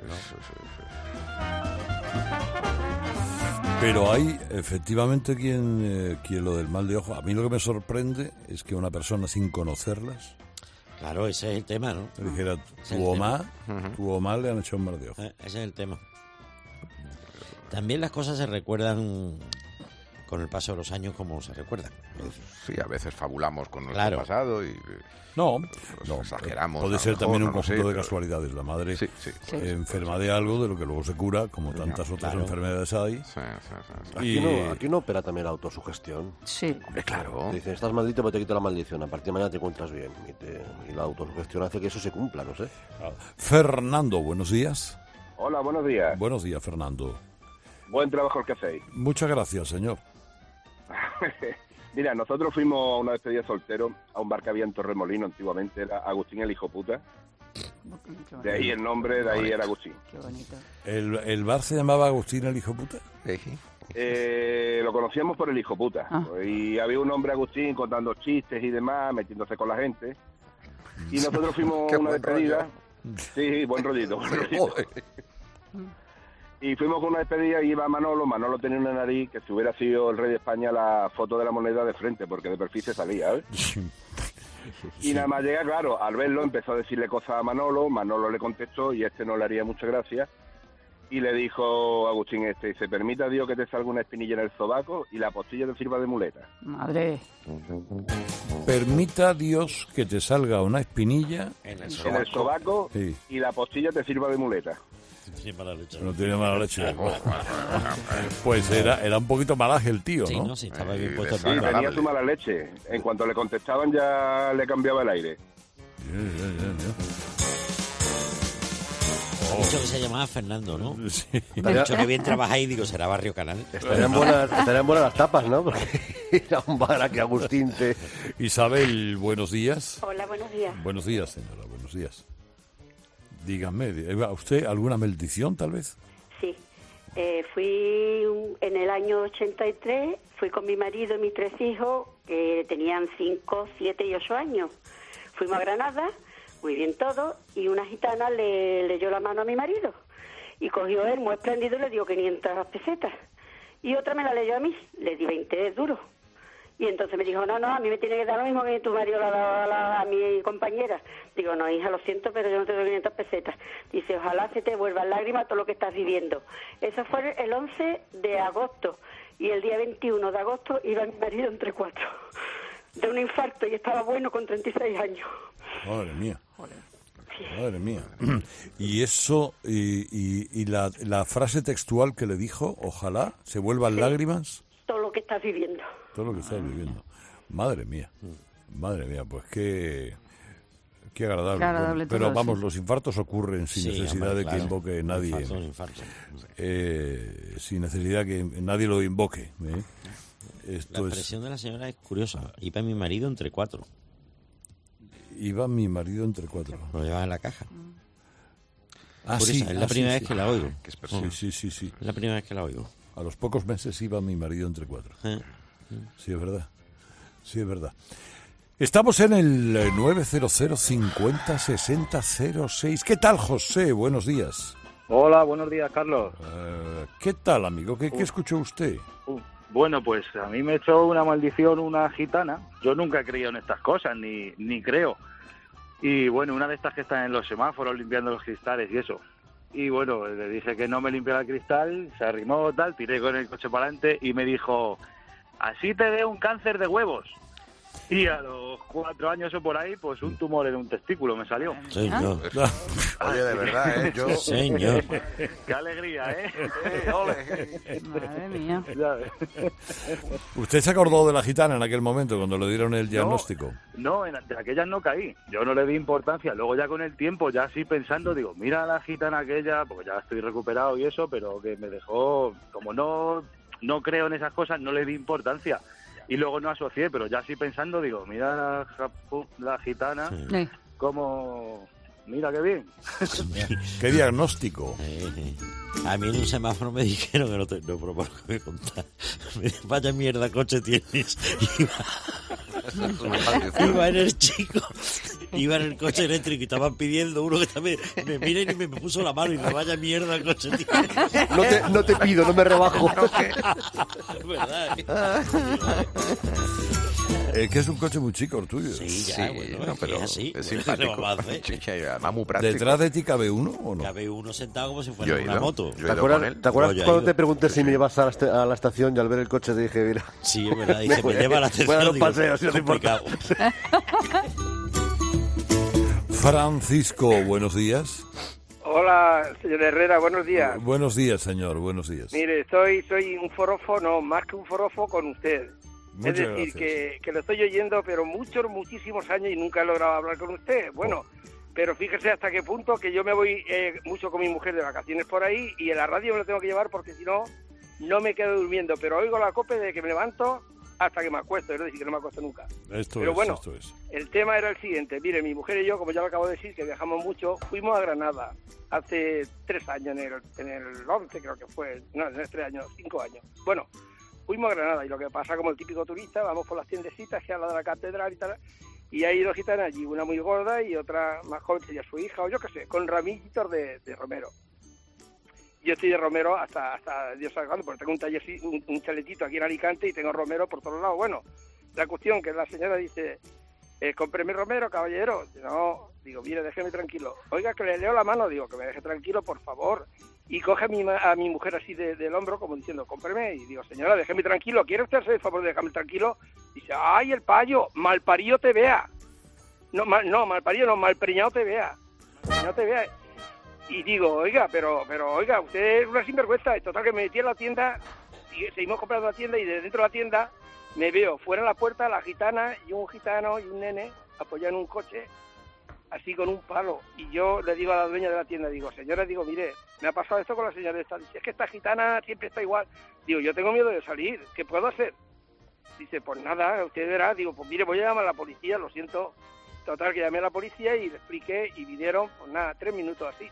Pero hay efectivamente quien, eh, quien lo del mal de ojo. A mí lo que me sorprende es que una persona sin conocerlas, Claro, ese es el tema, ¿no? le dijera, Ese es tu el Omar, tema. tu Omar le han hecho un mal de ojo. Eh, Ese es el tema. También las cosas se recuerdan con el paso de los años como se recuerdan. Sí, a veces fabulamos con nuestro Claro. pasado y No, pues no, exageramos. puede a ser lo también mejor, un no lo sé, conjunto de pero- casualidades. La madre Sí, sí. Sí. eh, enferma de algo de lo que luego se cura, como tantas otras claro. enfermedades hay. Sí, sí, sí, sí. Aquí, Y- no, aquí no opera también la autosugestión. Sí. Hombre, claro. Te dicen, estás maldito, pero te quito la maldición. A partir de mañana te encuentras bien. Y, te- y la autosugestión hace que eso se cumpla, no sé. Fernando, buenos días. Hola, buenos días. Buenos días, Fernando. Buen trabajo el que hacéis. Muchas gracias, señor. Mira, nosotros fuimos a una despedida de soltero a un bar que había en Torremolino antiguamente, era Agustín el hijo puta. De ahí el nombre, de ahí era Agustín. Qué bonito. ¿El, el bar se llamaba Agustín el hijo puta? Eh, lo conocíamos por el hijo puta. Ah. Y había un hombre Agustín contando chistes y demás, metiéndose con la gente. Y nosotros fuimos Qué a una buen despedida. Sí, buen rollito, buen rollito. Y fuimos con una despedida y iba Manolo. Manolo tenía una nariz que si hubiera sido el rey de España la foto de la moneda de frente, porque de perfil se salía, ¿eh? Y nada más llega, claro, al verlo empezó a decirle cosas a Manolo, Manolo le contestó y este no le haría mucha gracia. Y le dijo Agustín este, se permita Dios que te salga una espinilla en el sobaco y la postilla te sirva de muleta. Madre. Permita Dios que te salga una espinilla. En el En el sobaco Sí. y la postilla te sirva de muleta. Sí, para la leche. No tiene mala leche. Pues era, era un poquito malaje el tío, Sí, ¿no? no, sí, estaba bien Eh, puesto. Sí, el tenía nombre. su mala leche. En cuanto le contestaban ya le cambiaba el aire. Bien, bien, bien, bien. Ha dicho que se llamaba Fernando, ¿no? Sí. Ha dicho que bien trabajáis, digo, será Barrio Canal. Estarían buenas, estarían buenas las tapas, ¿no? Porque ir a un bar a que Agustín te... Isabel, buenos días. Hola, buenos días. Buenos días, señora, buenos días. Dígame, ¿a usted alguna maldición, tal vez? Sí, eh, fui un- en el año ochenta y tres, fui con mi marido y mis tres hijos, que tenían cinco, siete y ocho años. Fuimos a Granada, muy bien todo, y una gitana le leyó la mano a mi marido. Y cogió él, muy espléndido, y le dio quinientas pesetas. Y otra me la leyó a mí, le di veinte duros. Y entonces me dijo, no, no, a mí me tiene que dar lo mismo que tu marido le ha dado a, la- a mi compañera. Digo, no, hija, lo siento, pero yo no te doy quinientas pesetas. Dice, ojalá se te vuelvan lágrimas todo lo que estás viviendo. Eso fue el once de agosto. Y el día veintiuno de agosto iba mi marido entre cuatro. De un infarto, y estaba bueno con treinta y seis años. Madre mía. Madre mía. Y eso, y, y, y la, la frase textual que le dijo, ojalá se vuelvan lágrimas, Todo lo que estás viviendo. todo lo que estás viviendo. Madre mía. Madre mía, pues qué, qué agradable. Qué agradable Bueno, pero todo, vamos, sí. los infartos ocurren sin Sí, necesidad hombre, de claro. que invoque nadie. Infarto, infarto. Eh, sin necesidad que nadie lo invoque. ¿eh? La Esto es... expresión de la señora es curiosa. Iba mi marido entre cuatro. Iba mi marido entre cuatro. Lo llevaba en la caja. Ah, Curiosa, sí, es la ah, sí, primera sí. vez que la oigo. Sí, sí, sí, sí. Es la primera vez que la oigo. A los pocos meses iba mi marido entre cuatro. Eh. Sí, es verdad. Sí, es verdad. Estamos en el eh, nueve cero cero cincuenta sesenta cero seis. ¿Qué tal, José? Buenos días. Hola, buenos días, Carlos. Eh, ¿Qué tal, amigo? ¿Qué, qué escuchó usted? Uh, Bueno, pues a mí me echó una maldición una gitana. Yo nunca he creído en estas cosas, ni, ni creo. Y bueno, una de estas que están en los semáforos limpiando los cristales y eso. Y bueno, le dije que no me limpiara el cristal, se arrimó, tal, tiré con el coche para adelante y me dijo, así te dé un cáncer de huevos. Y a los cuatro años o por ahí, pues un tumor en un testículo me salió. Señor. Oye, de verdad, ¿eh? Yo... Señor. Qué alegría, ¿eh? Eh, ole. Madre mía. ¿Usted se acordó de la gitana en aquel momento, cuando le dieron el diagnóstico? No, en, de aquellas no caí. Yo no le di importancia. Luego ya con el tiempo, ya así pensando, digo, mira la gitana aquella, porque ya estoy recuperado y eso, pero que me dejó, como no, no creo en esas cosas, no le di importancia. Y luego no asocié, pero ya así pensando, digo, mira la, japu- la gitana, Sí. como... Mira qué bien. ¿Qué diagnóstico? Eh, a mí en un semáforo me dijeron que no te no, pero por lo que me contar. Vaya mierda coche tienes. Iba, iba en el chico, iba en el coche eléctrico y estaban pidiendo uno que también me miren y me, me puso la mano y me vaya mierda coche tienes. No te, no te pido, no me rebajo. ¿Verdad? Es que es un coche muy chico el tuyo. Sí, ya, Sí, bueno, no, es, pero es así. es ¿Qué simpático. le vamos a hacer? Sí, sí, además muy práctico. ¿Detrás de ti cabe uno o no? Cabe uno sentado como si Yo fuera he una ido, moto. yo he ¿Te ido acuerdas, con él. ¿te acuerdas No, yo he cuando ido. te pregunté si me ibas a la, est- a la estación y al ver el coche te dije, mira... Sí, es verdad. Dice, me lleva la Voy a dar atención. un Digo, paseo, si no te importa. complicado. Francisco, buenos días. Hola, señor Herrera, buenos días. Buenos días, señor, buenos días. Mire, soy, soy un forofo, no, más que un forofo con usted. Muchas es decir, gracias. que, que lo estoy oyendo, pero muchos, muchísimos años y nunca he logrado hablar con usted. Bueno, pero fíjese hasta qué punto que yo me voy eh, mucho con mi mujer de vacaciones por ahí y en la radio me lo tengo que llevar porque si no, no me quedo durmiendo. Pero oigo la cope desde que me levanto hasta que me acuesto, es decir, que no me acuesto nunca. Esto Pero es, bueno, esto es. el tema era el siguiente. Mire, mi mujer y yo, como ya lo acabo de decir, que viajamos mucho, fuimos a Granada hace tres años, en el, en el once creo que fue, no, en el tres años, cinco años. Bueno, fuimos a Granada y lo que pasa como el típico turista, vamos por las tiendecitas que a la de la catedral y tal, y hay dos gitanas allí, una muy gorda y otra más joven, sería su hija o yo qué sé, con ramillitos de, de romero. Yo estoy de romero hasta, hasta Dios sabe cuándo, porque tengo un taller, un, un chaletito aquí en Alicante y tengo romero por todos lados. Bueno, la cuestión que la señora dice, eh, cómpreme romero, caballero. No, digo, mire, déjeme tranquilo. Oiga, que le leo la mano, digo, que me deje tranquilo, por favor. Y coge a mi, ma- a mi mujer así de- del hombro, como diciendo, cómpreme. Y digo, señora, déjeme tranquilo. ¿Quiere usted hacer el favor de dejarme tranquilo? Dice, ay, el payo, malparido te vea. No, mal, no, malparido no, malpreñado te vea. No te vea. Y digo, oiga, pero, pero, oiga, usted es una sinvergüenza. Total, que me metí en la tienda, y seguimos comprando la tienda, y de dentro de la tienda me veo fuera de la puerta la gitana y un gitano y un nene apoyado en un coche, así con un palo. Y yo le digo a la dueña de la tienda, digo, señora, digo, mire, me ha pasado esto con la señora esta. Dice, es que esta gitana siempre está igual. Digo, yo tengo miedo de salir, ¿qué puedo hacer? Dice, pues nada, usted verá. Digo, pues mire, voy a llamar a la policía, lo siento. Total, que llamé a la policía y le expliqué y vinieron, pues nada, tres minutos así.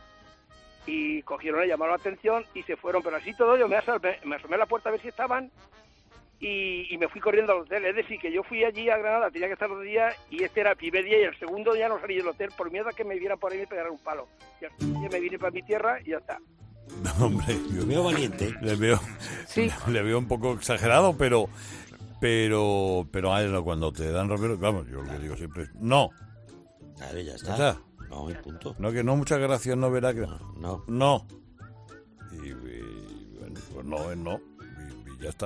Y cogieron, le llamaron la atención y se fueron. Pero así todo yo me asomé, me asomé a la puerta a ver si estaban y, y me fui corriendo al hotel. Es decir, que yo fui allí a Granada, tenía que estar dos días y este era el primer día y el segundo día no salí del hotel por miedo a que me vieran por ahí y me pegaran un palo. Y al tercer día me vine para mi tierra y ya está. No, hombre, yo veo valiente. Le veo, Sí. le veo un poco exagerado, pero, pero, pero a él, cuando te dan romero, vamos, yo lo que digo siempre es no. Vale, ya Ya está. está. No, y punto. No, que no, muchas gracias, no verá que no. No. Y, y, bueno, pues no es no. Y, y ya está.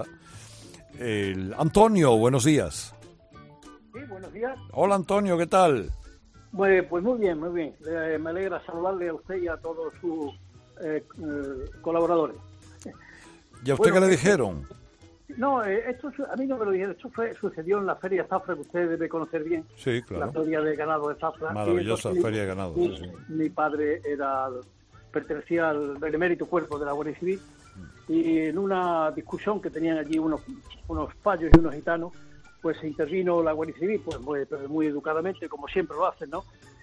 El, Antonio, buenos días. Sí, buenos días. Hola, Antonio, ¿qué tal? Pues, pues muy bien, muy bien. Eh, me alegra saludarle a usted y a todos sus eh, eh, colaboradores. ¿Y a usted Bueno, qué le esto- dijeron? No, eh, esto su- a mí no me lo dijeron. Esto fue, sucedió en la Feria Zafra, que usted debe conocer bien. Sí, La claro. Feria de Ganado de Zafra. Maravillosa Y entonces, feria de ganado. Mi, sí, sí. mi padre era pertenecía al benemérito cuerpo de la Guardia Civil y en una discusión que tenían allí unos unos payos y unos gitanos, pues se intervino la Guardia Civil, pues muy, muy educadamente, como siempre lo hacen, ¿no?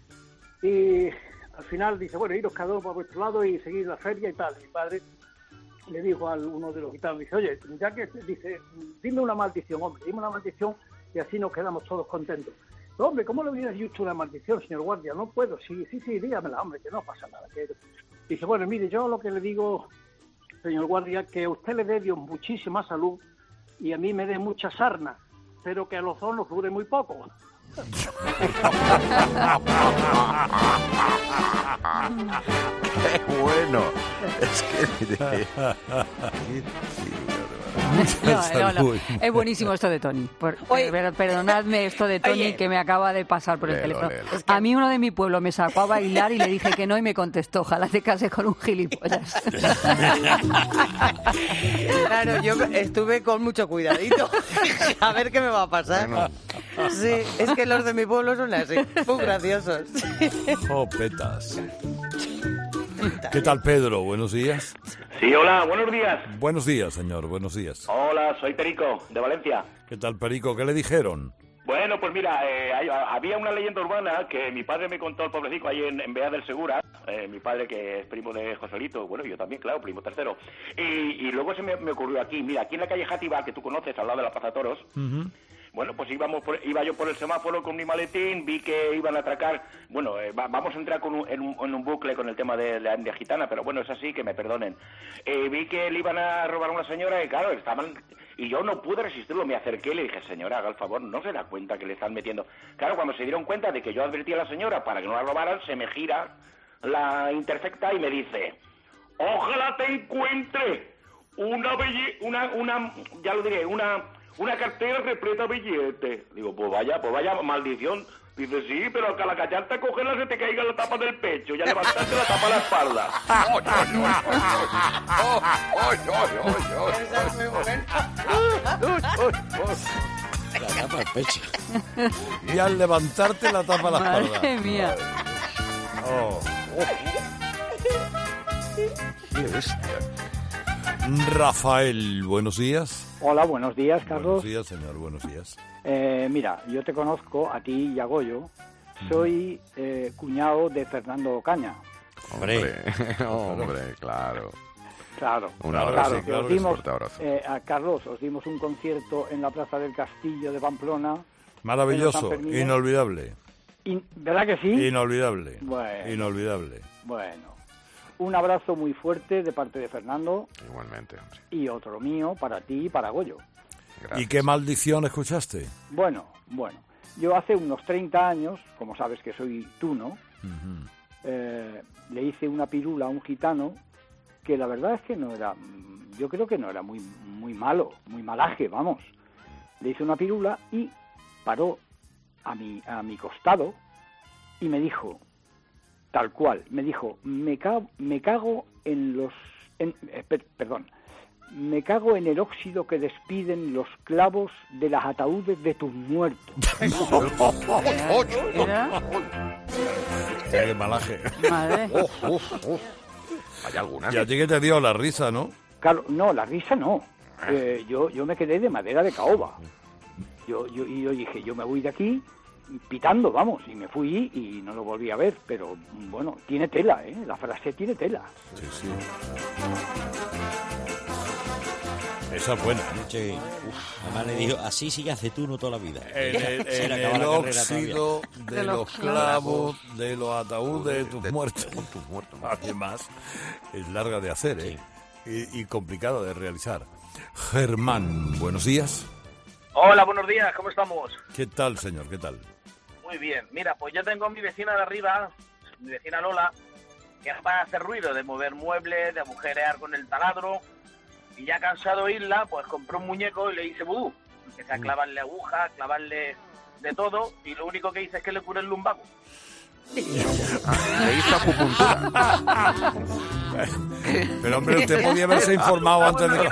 Y al final dice, bueno, iros cada uno para vuestro lado y seguir la feria y tal. Mi padre le dijo a uno de los gitanos, dice, oye, ya que, dice, dime una maldición, hombre, dime una maldición y así nos quedamos todos contentos. Pero, hombre, ¿cómo le hubiera dicho una maldición, señor guardia? No puedo, sí, sí, sí, dígamela, hombre, que no pasa nada. Que... Dice, bueno, mire, yo lo que le digo, señor guardia, que a usted le dé Dios muchísima salud y a mí me dé mucha sarna, pero que a los dos nos dure muy poco. ¡Qué bueno! Es que... No, no, no. Es buenísimo esto de Tony. Por, per- perdonadme esto de Tony Oye. que me acaba de pasar por el Léelo, teléfono. léelo. A mí uno de mi pueblo me sacó a bailar y le dije que no y me contestó, ojalá te cases con un gilipollas. Claro, yo estuve con mucho cuidadito. A ver qué me va a pasar. Bueno. Sí, es que los de mi pueblo son así, muy graciosos. Jopetas. ¿Qué tal, Pedro? Buenos días. Sí, hola, buenos días. Buenos días, señor, buenos días. Hola, soy Perico, de Valencia. ¿Qué tal, Perico? ¿Qué le dijeron? Bueno, pues mira, eh, hay- había una leyenda urbana que mi padre me contó, el pobrecito, ahí en, en Bea del Segura, eh, mi padre que es primo de Joselito, bueno, yo también, claro, primo tercero. Y, y luego se me, me ocurrió aquí, mira, aquí en la calle Játiva, que tú conoces, al lado de la Plaza Toros, bueno, pues íbamos por- iba yo por el semáforo con mi maletín, vi que iban a atracar, bueno, eh, va- vamos a entrar con un- en, un, en un bucle con el tema de la India gitana, pero bueno, es así, que me perdonen. Eh, vi que le iban a robar a una señora y claro, estaban... Y yo no pude resistirlo, me acerqué y le dije, señora, haga el favor, no se da cuenta que le están metiendo... Claro, cuando se dieron cuenta de que yo advertí a la señora para que no la robaran, se me gira la interfecta y me dice, ojalá te encuentre una belle... una, una, ya lo diré, una... una cartera repleta de billetes. Digo, pues vaya, pues vaya maldición. Dice, sí, pero al callarte a cogerla se te caiga la tapa del pecho y al levantarte la tapa de la espalda. La tapa el pecho. Y al levantarte la tapa la espalda. Madre mía. Oh. ¡Qué bestia! Rafael, buenos días. Hola, buenos días, Carlos. Buenos días, señor, buenos días. Eh, mira, yo te conozco a ti y a Goyo. Soy eh, cuñado de Fernando Ocaña. Hombre, hombre, claro. Claro, Un abrazo, claro, que claro os que es dimos, fuerte abrazo. eh, a Carlos, os dimos un concierto en la Plaza del Castillo de Pamplona. Maravilloso, en los Sanfermines. inolvidable. In- ¿Verdad que sí? Inolvidable. Bueno. Inolvidable. Bueno, un abrazo muy fuerte de parte de Fernando Igualmente, hombre. y otro mío para ti y para Goyo. ¿Y qué maldición escuchaste? Bueno, bueno, yo hace unos treinta años, como sabes que soy tuno, eh, le hice una pirula a un gitano que la verdad es que no era, yo creo que no era muy muy malo, muy malaje, vamos. Le hice una pirula y paró a mi, a mi costado y me dijo, tal cual, me dijo, me cago, me cago en los... En, eh, per- perdón, me cago en el óxido que despiden los clavos de las ataúdes de tus muertos. Qué malaje. Madre. Hay algunas. Y a ti que te dio la risa, ¿no? Claro, no, la risa no. Eh, yo, yo me quedé de madera de caoba. Yo, yo, y yo dije, yo me voy de aquí pitando, vamos, y me fui y no lo volví a ver. Pero bueno, tiene tela, ¿eh? La frase tiene tela. Sí, sí. Esa es buena. Sí. Además le dijo, así sigue aceituno toda la vida. En el, Se en le acaba el la carrera óxido todavía. de los clavos, de los ataúdes de tus muertos. Además, es larga de hacer, ¿eh? Y, y complicada de realizar. Germán, buenos días. Hola, buenos días, ¿cómo estamos? ¿Qué tal, señor? ¿Qué tal? Muy bien, mira, pues yo tengo a mi vecina de arriba, mi vecina Lola, que es para hacer ruido, de mover muebles, de agujerear con el taladro, y ya cansado de irla, pues compré un muñeco y le hice vudú. Empecé a clavarle agujas, clavarle de todo, y lo único que hice es que le curé el lumbago. Le hizo acupuntura. Pero, hombre, usted podía haberse informado antes de...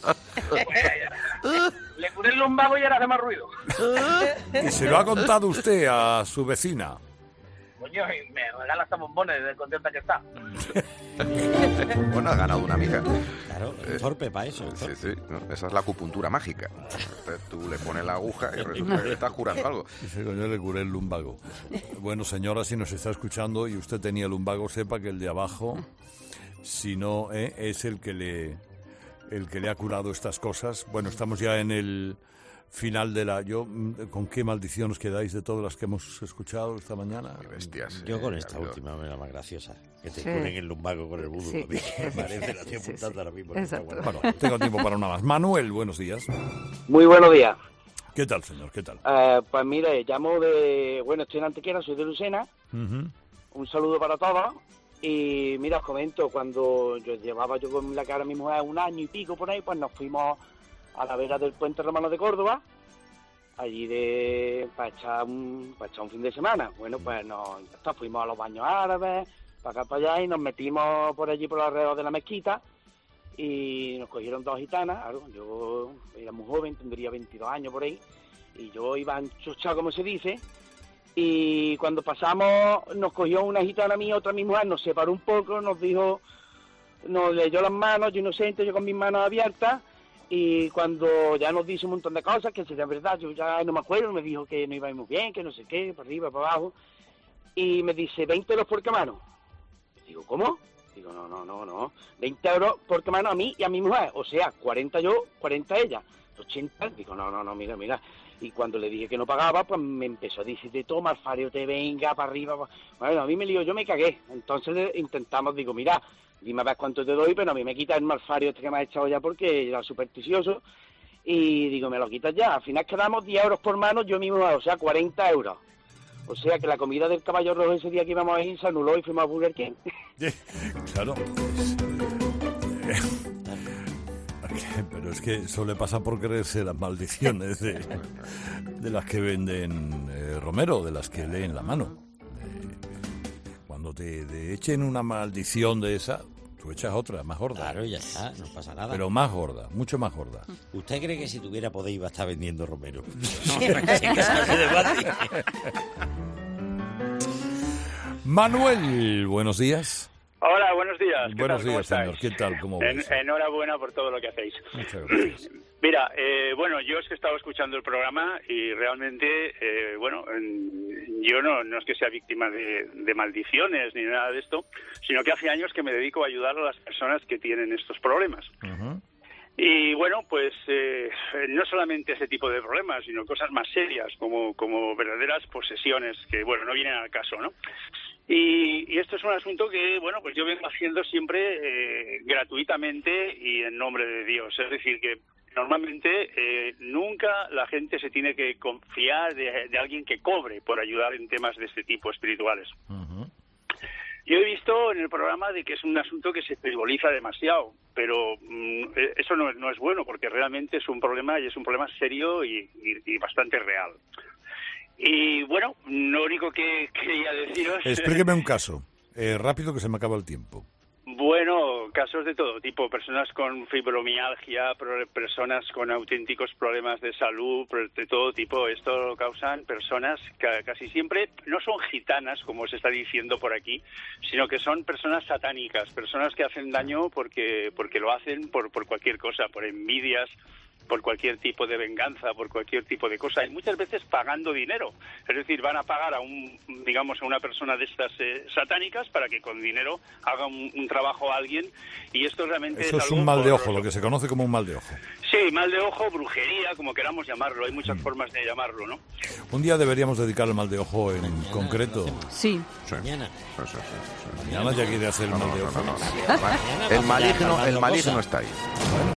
Le curé el lumbago y ahora hace más ruido. Y se lo ha contado usted a su vecina. Coño, y me regala hasta bombones de contenta que está. Bueno, ha ganado una amiga. Claro, el torpe para eso. Sí, sí, ¿no? Esa es la acupuntura mágica. Entonces, tú le pones la aguja y resulta que le estás curando algo. Dice, coño, le curé el lumbago. Bueno, señora, si nos está escuchando y usted tenía lumbago, sepa que el de abajo, si no, ¿eh? es el que le el que le ha curado estas cosas. Bueno, estamos ya en el final de la... Yo, ¿con qué maldición os quedáis de todas las que hemos escuchado esta mañana? Bestias. Yo con esta última, la más graciosa. Que te Sí. curen el lumbago con el bulo. Sí. Me parece, la estoy Sí, apuntando sí. ahora mismo. Exacto. Bueno, tengo tiempo para una más. Manuel, buenos días. Muy buenos días. ¿Qué tal, señor? ¿Qué tal? Eh, pues mire, llamo de... Bueno, estoy en Antequera, soy de Lucena. Ujú. Un saludo para todos. Y mira, os comento, cuando yo llevaba yo con la cara a mi mujer un año y pico por ahí, pues nos fuimos a la vera del Puente Romano de Córdoba, allí de para echar un, para echar un fin de semana. Bueno, pues nos hasta fuimos a los baños árabes, para acá para allá, y nos metimos por allí por alrededor de la mezquita, y nos cogieron dos gitanas. Claro, yo era muy joven, tendría veintidós años por ahí, y yo iba enchuchado, como se dice. Y cuando pasamos, nos cogió una gitana mía, otra mi mujer, nos separó un poco, nos dijo, nos leyó las manos, yo inocente, yo con mis manos abiertas, y cuando ya nos dice un montón de cosas, que si era verdad, yo ya no me acuerdo, me dijo que no iba muy bien, que no sé qué, para arriba, para abajo, y me dice, veinte euros por mano. Digo, ¿cómo? Digo, no, no, no, no, veinte euros por mano a mí y a mi mujer, o sea, cuarenta yo, cuarenta ella, ochenta, digo, no, no, no, mira, mira. Y cuando le dije que no pagaba, pues me empezó a decir, te toma, Alfario, te venga para arriba. Pa... Bueno, a mí me lío, yo me cagué. Entonces le intentamos, digo, mira, dime a ver cuánto te doy, pero a mí me quita el malfario este que me has echado ya porque era supersticioso. Y digo, me lo quitas ya. Al final quedamos diez euros por mano, yo mismo, o sea, cuarenta euros. O sea que la comida del Caballo Rojo ese día que íbamos a ir se anuló y fuimos a Burger King. Claro. Pero es que eso le pasa por creerse las maldiciones de, de las que venden eh, Romero, de las que leen la mano. Eh, cuando te, te echen una maldición de esa, tú echas otra, más gorda. Claro, ya está, no pasa nada. Pero más gorda, mucho más gorda. ¿Usted cree que si tuviera poder iba a estar vendiendo Romero? No, Manuel, buenos días. Hola, buenos días. ¿Qué Buenos tal? ¿Cómo días, estáis? señor. ¿Qué tal? ¿Cómo En- vas? enhorabuena por todo lo que hacéis. Muchas gracias. Mira, eh, bueno, yo es que estaba escuchando el programa y realmente, eh, bueno, en- yo no, no es que sea víctima de, de maldiciones ni nada de esto, sino que hace años que me dedico a ayudar a las personas que tienen estos problemas. Y bueno, pues eh, no solamente ese tipo de problemas, sino cosas más serias, como, como verdaderas posesiones, que bueno, no vienen al caso, ¿no? Y, y esto es un asunto que, bueno, pues yo vengo haciendo siempre eh, gratuitamente y en nombre de Dios. Es decir, que normalmente eh, nunca la gente se tiene que confiar de, de alguien que cobre por ayudar en temas de este tipo espirituales. Yo he visto en el programa de que es un asunto que se frivoliza demasiado, pero mm, eso no, no es bueno, porque realmente es un problema y es un problema serio y, y, y bastante real. Y bueno, lo único que quería deciros... Explíqueme un caso, eh, rápido que se me acaba el tiempo. Bueno, casos de todo tipo, personas con fibromialgia, pro- personas con auténticos problemas de salud, pro- de todo tipo. Esto lo causan personas que casi siempre no son gitanas, como se está diciendo por aquí, sino que son personas satánicas, personas que hacen daño porque porque lo hacen por, por cualquier cosa, por envidias, por cualquier tipo de venganza, por cualquier tipo de cosa, y muchas veces pagando dinero. Es decir, van a pagar a un, digamos, a una persona de estas eh, satánicas para que con dinero haga un, un trabajo a alguien, y esto realmente Eso es, es algo un mal de ojo, horroroso. lo que se conoce como un mal de ojo. Sí, mal de ojo, brujería, como queramos llamarlo. Hay muchas formas de llamarlo, ¿no? Un día deberíamos dedicar al mal de ojo en concreto. Sí. Mañana. Mañana ya quiere hacer el mal de ojo. El maligno, el maligno está ahí.